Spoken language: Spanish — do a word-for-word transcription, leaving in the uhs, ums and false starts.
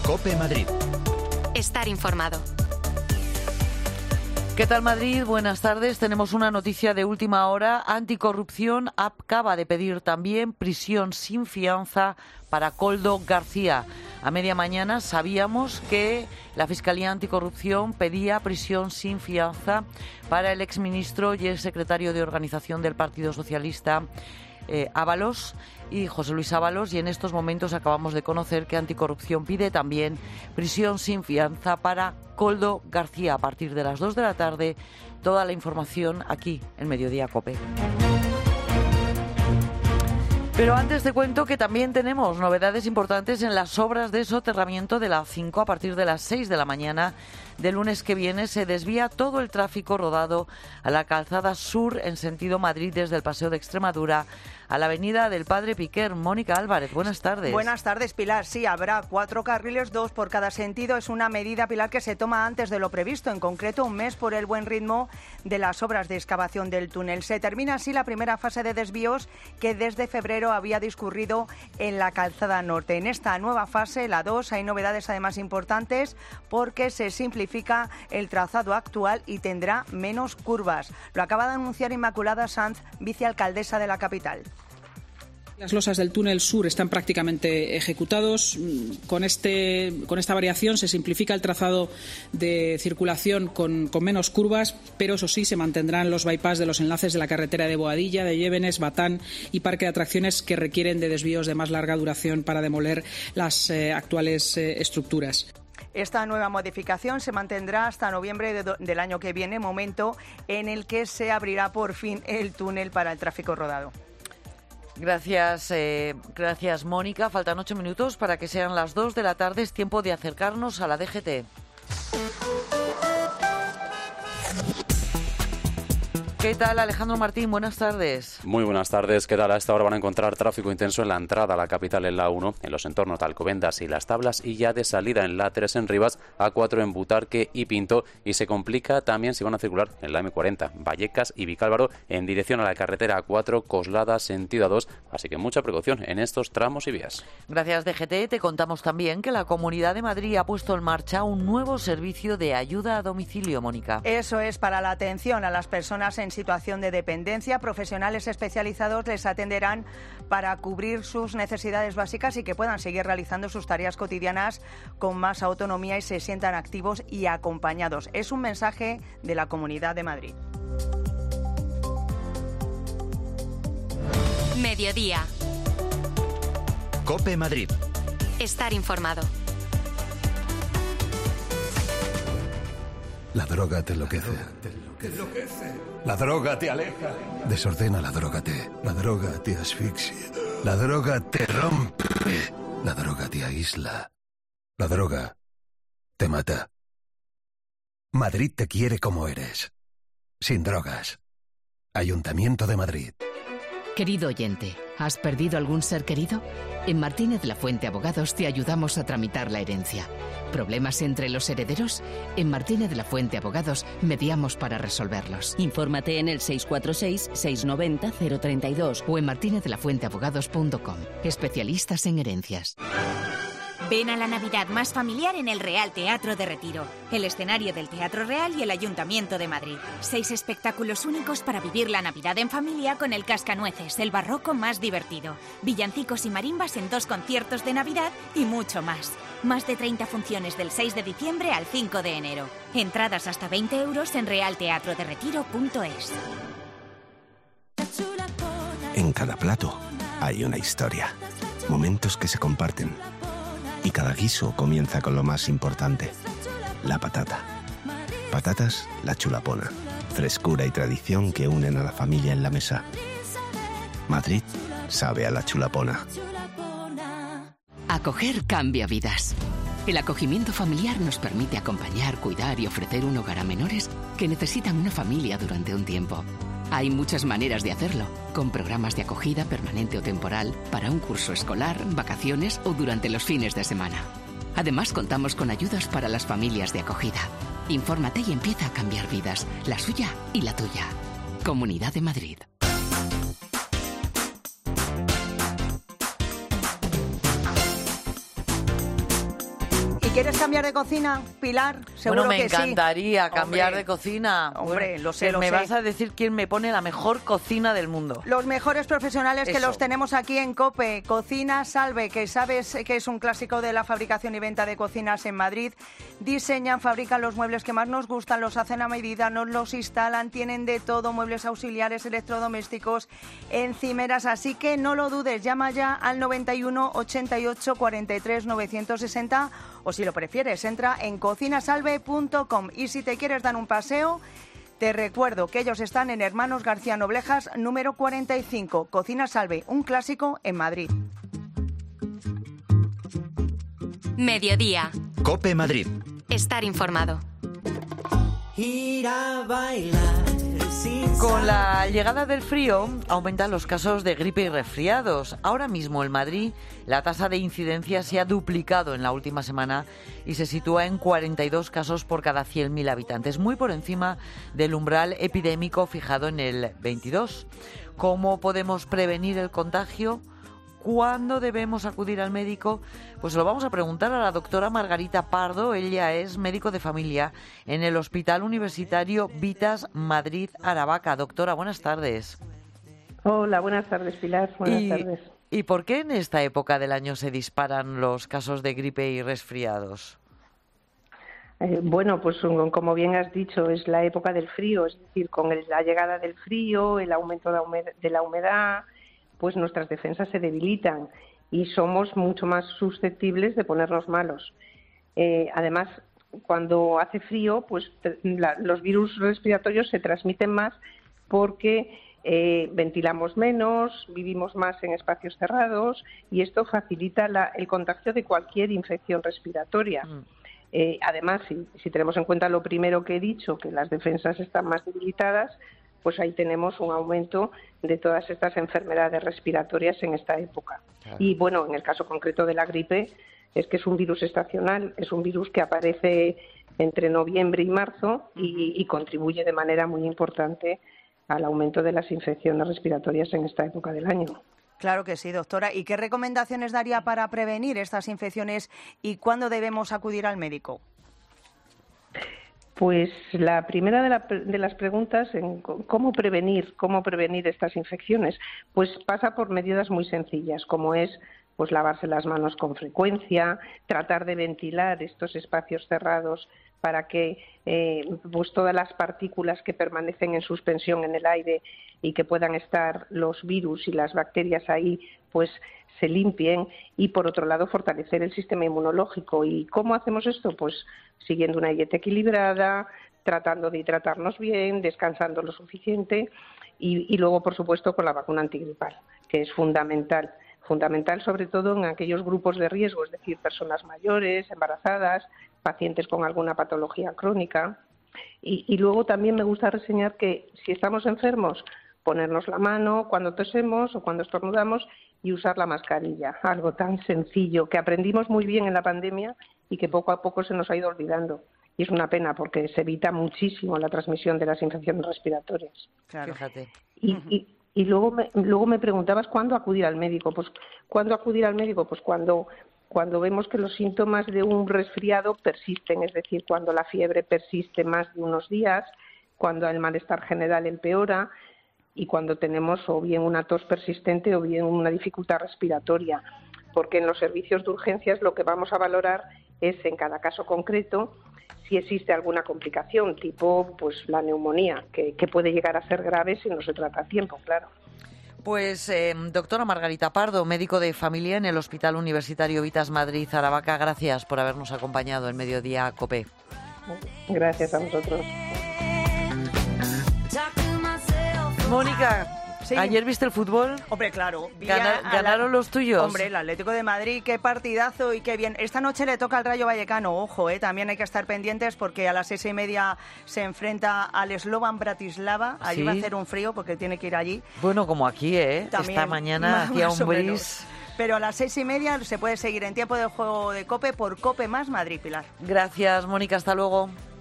COPE Madrid. Estar informado. ¿Qué tal, Madrid? Buenas tardes. Tenemos una noticia de última hora. Anticorrupción acaba de pedir también prisión sin fianza para Koldo García. A media mañana sabíamos que la Fiscalía Anticorrupción pedía prisión sin fianza para el exministro y el secretario de Organización del Partido Socialista, eh, Ábalos, y José Luis Ábalos, y en estos momentos acabamos de conocer que Anticorrupción pide también prisión sin fianza para Koldo García. A partir de las dos de la tarde, toda la información aquí en Mediodía COPE. Pero antes te cuento que también tenemos novedades importantes en las obras de soterramiento de la A cinco. A partir de las seis de la mañana del lunes que viene se desvía todo el tráfico rodado a la calzada sur en sentido Madrid desde el Paseo de Extremadura a la avenida del Padre Piquer. Mónica Álvarez, buenas tardes. Buenas tardes, Pilar. Sí, habrá cuatro carriles, dos por cada sentido. Es una medida, Pilar, que se toma antes de lo previsto, en concreto un mes por el buen ritmo de las obras de excavación del túnel. Se termina así la primera fase de desvíos que desde febrero había discurrido en la calzada norte. En esta nueva fase, la dos, hay novedades además importantes porque se simplifica el trazado actual y tendrá menos curvas. Lo acaba de anunciar Inmaculada Sanz, vicealcaldesa de la capital. Las losas del túnel sur están prácticamente ejecutados. Con, este, con esta variación se simplifica el trazado de circulación con, con menos curvas, pero eso sí, se mantendrán los bypass de los enlaces de la carretera de Boadilla, de Llévenes, Batán y Parque de Atracciones, que requieren de desvíos de más larga duración para demoler las eh, actuales eh, estructuras. Esta nueva modificación se mantendrá hasta noviembre de do, del año que viene, momento en el que se abrirá por fin el túnel para el tráfico rodado. Gracias, eh, gracias Mónica. Faltan ocho minutos para que sean las dos de la tarde. Es tiempo de acercarnos a la D G T. ¿Qué tal, Alejandro Martín? Buenas tardes. Muy buenas tardes. ¿Qué tal? A esta hora van a encontrar tráfico intenso en la entrada a la capital en la uno, en los entornos de Alcobendas y Las Tablas, y ya de salida en la tres en Rivas, A cuatro en Butarque y Pinto, y se complica también si van a circular en la eme cuarenta, Vallecas y Vicálvaro, en dirección a la carretera A cuatro, Coslada, sentido A dos, así que mucha precaución en estos tramos y vías. Gracias, D G T. Te contamos también que la Comunidad de Madrid ha puesto en marcha un nuevo servicio de ayuda a domicilio, Mónica. Eso es para la atención a las personas en situación de dependencia. Profesionales especializados les atenderán para cubrir sus necesidades básicas y que puedan seguir realizando sus tareas cotidianas con más autonomía y se sientan activos y acompañados. Es un mensaje de la Comunidad de Madrid. Mediodía. COPE Madrid. Estar informado. La droga te enloquece. Te enloquece. La droga te aleja. Desordena la droga te. La droga te asfixia. La droga te rompe. La droga te aísla. La droga te mata. Madrid te quiere como eres. Sin drogas. Ayuntamiento de Madrid. Querido oyente, ¿has perdido algún ser querido? En Martínez La Fuente Abogados te ayudamos a tramitar la herencia. ¿Problemas entre los herederos? En Martínez La Fuente Abogados mediamos para resolverlos. Infórmate en el seis cuatro seis, seis nueve cero, cero tres dos o en martinez de la fuente abogados punto com. Especialistas en herencias. Ven a la Navidad más familiar en el Real Teatro de Retiro, el escenario del Teatro Real y el Ayuntamiento de Madrid. Seis espectáculos únicos para vivir la Navidad en familia con el Cascanueces, el barroco más divertido, villancicos y marimbas en dos conciertos de Navidad y mucho más. Más de treinta funciones del seis de diciembre al cinco de enero. Entradas hasta veinte euros en real teatro de retiro punto es. En cada plato hay una historia, momentos que se comparten. Y cada guiso comienza con lo más importante, la patata. Patatas La Chulapona, frescura y tradición que unen a la familia en la mesa. Madrid sabe a La Chulapona. Acoger cambia vidas. El acogimiento familiar nos permite acompañar, cuidar y ofrecer un hogar a menores que necesitan una familia durante un tiempo. Hay muchas maneras de hacerlo, con programas de acogida permanente o temporal, para un curso escolar, vacaciones o durante los fines de semana. Además, contamos con ayudas para las familias de acogida. Infórmate y empieza a cambiar vidas, la suya y la tuya. Comunidad de Madrid. ¿Quieres cambiar de cocina, Pilar? Seguro bueno, me que encantaría sí. cambiar Hombre, de cocina. Hombre, bueno, lo sé, lo me sé. vas a decir quién me pone la mejor cocina del mundo. Los mejores profesionales que Eso. los tenemos aquí en COPE. Cocina Salve, que sabes que es un clásico de la fabricación y venta de cocinas en Madrid. Diseñan, fabrican los muebles que más nos gustan, los hacen a medida, nos los instalan, tienen de todo, muebles auxiliares, electrodomésticos, encimeras. Así que no lo dudes, llama ya al noventa y uno, ochenta y ocho, cuarenta y tres, novecientos sesenta o si lo prefieres, entra en cocinasalve punto com. Y si te quieres dar un paseo, te recuerdo que ellos están en Hermanos García Noblejas, número cuarenta y cinco. Cocina Salve, un clásico en Madrid. Mediodía. COPE Madrid. Estar informado. Ir a bailar. Con la llegada del frío aumentan los casos de gripe y resfriados. Ahora mismo en Madrid la tasa de incidencia se ha duplicado en la última semana y se sitúa en cuarenta y dos casos por cada cien mil habitantes, muy por encima del umbral epidémico fijado en el veintidós. ¿Cómo podemos prevenir el contagio? ¿Cuándo debemos acudir al médico? Pues se lo vamos a preguntar a la doctora Margarita Pardo. Ella es médico de familia en el Hospital Universitario Vitas Madrid Aravaca. Doctora, buenas tardes. Hola, buenas tardes, Pilar. Buenas y, tardes. ¿Y por qué en esta época del año se disparan los casos de gripe y resfriados? Eh, bueno, pues como bien has dicho, es la época del frío, es decir, con el, la llegada del frío, el aumento de, humed- de la humedad, pues nuestras defensas se debilitan y somos mucho más susceptibles de ponernos malos. Eh, además, cuando hace frío, pues la, los virus respiratorios se transmiten más porque eh, ventilamos menos, vivimos más en espacios cerrados y esto facilita la, el contagio de cualquier infección respiratoria. Mm. Eh, además, si, si tenemos en cuenta lo primero que he dicho, que las defensas están más debilitadas, pues ahí tenemos un aumento de todas estas enfermedades respiratorias en esta época. Claro. Y bueno, en el caso concreto de la gripe, es que es un virus estacional, es un virus que aparece entre noviembre y marzo y, y contribuye de manera muy importante al aumento de las infecciones respiratorias en esta época del año. Claro que sí, doctora. ¿Y qué recomendaciones daría para prevenir estas infecciones y cuándo debemos acudir al médico? Pues la primera de, la, de las preguntas, en cómo prevenir, cómo prevenir estas infecciones, pues pasa por medidas muy sencillas, como es pues lavarse las manos con frecuencia, tratar de ventilar estos espacios cerrados para que eh, pues todas las partículas que permanecen en suspensión en el aire y que puedan estar los virus y las bacterias ahí, pues se limpien, y por otro lado fortalecer el sistema inmunológico. ¿Y cómo hacemos esto? Pues siguiendo una dieta equilibrada, tratando de hidratarnos bien, descansando lo suficiente y, y luego, por supuesto, con la vacuna antigripal, que es fundamental. Fundamental sobre todo en aquellos grupos de riesgo, es decir, personas mayores, embarazadas, pacientes con alguna patología crónica. Y, y luego también me gusta reseñar que si estamos enfermos, ponernos la mano cuando tosemos o cuando estornudamos y usar la mascarilla, algo tan sencillo que aprendimos muy bien en la pandemia y que poco a poco se nos ha ido olvidando. Y es una pena porque se evita muchísimo la transmisión de las infecciones respiratorias. Claro. Fíjate. Y, y, y luego, me, luego me preguntabas cuándo acudir al médico. Pues ¿cuándo acudir al médico? Pues cuando, cuando vemos que los síntomas de un resfriado persisten, es decir, cuando la fiebre persiste más de unos días, cuando el malestar general empeora, y cuando tenemos o bien una tos persistente o bien una dificultad respiratoria, porque en los servicios de urgencias lo que vamos a valorar es en cada caso concreto si existe alguna complicación, tipo pues la neumonía, que, que puede llegar a ser grave si no se trata a tiempo, claro. Pues eh, doctora Margarita Pardo, médico de familia en el Hospital Universitario Vitas Madrid Aravaca, gracias por habernos acompañado en Mediodía COPE. Gracias a vosotros. Mónica, sí. ¿Ayer viste el fútbol? Hombre, claro. Gana, ¿Ganaron la... los tuyos? Hombre, el Atlético de Madrid, qué partidazo y qué bien. Esta noche le toca al Rayo Vallecano, ojo, eh, también hay que estar pendientes porque a las seis y media se enfrenta al Slovan Bratislava. Allí ¿Sí? va a hacer un frío porque tiene que ir allí. Bueno, como aquí, ¿eh? También, esta mañana hacía un bris. Pero a las seis y media se puede seguir en tiempo de juego de COPE por COPE más Madrid, Pilar. Gracias, Mónica, hasta luego.